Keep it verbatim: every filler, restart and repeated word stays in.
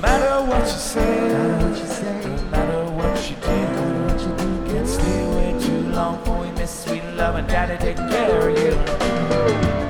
matter what you say, no matter what you do, can't stay away too long for we miss sweet love and daddy take care of you.